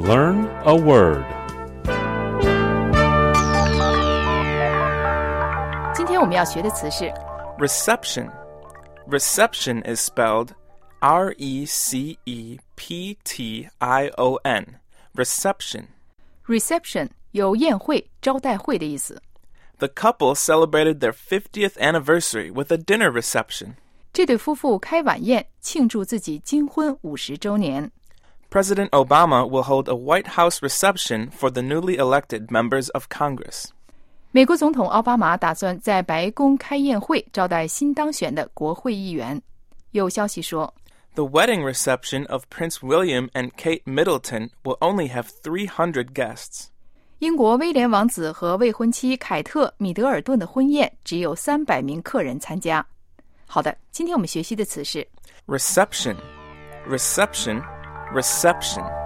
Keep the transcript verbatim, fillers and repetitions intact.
Learn a word. 今天我们要学的词是 Reception. Reception is spelled R E C E P T I O N. Reception. reception 有宴会、招待会的意思。 The couple celebrated their fiftieth anniversary with a dinner reception. 这对夫妇开晚宴庆祝自己金婚五十周年。 President Obama will hold a White House reception for the newly elected members of Congress. 美国总统奥巴马打算在白宫开宴会招待新当选的国会议员。有消息说 The wedding reception of Prince William and Kate Middleton will only have three hundred guests. 英国威廉王子和未婚妻凯特·米德尔顿的婚宴只有三百名客人参加。好的，今天我们学习的词是 Reception. Reception. Reception.